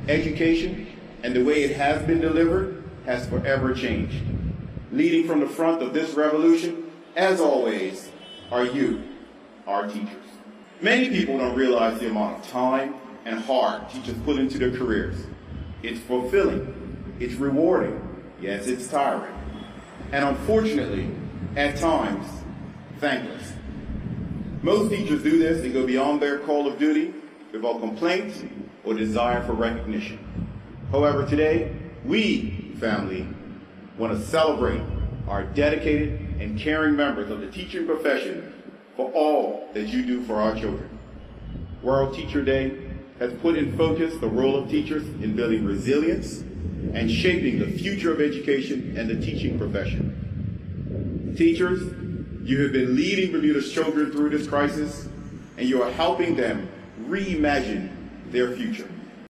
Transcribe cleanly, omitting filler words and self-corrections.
Education and the way it has been delivered has forever changed. Leading from the front of this revolution, as always, are you, our teachers. Many people don't realize the amount of time and heart teachers put into their careers. It's fulfilling, it's rewarding, yes, it's tiring, and unfortunately, at times, thankless. Most teachers do this and go beyond their call of duty without complaint or desire for recognition. However, today, we, family, want to celebrate our dedicated and caring members of the teaching profession for all that you do for our children. World Teacher Day has put in focus the role of teachers in building resilience and shaping the future of education and the teaching profession. Teachers, you have been leading Bermuda's children through this crisis, and you are helping them reimagine their future.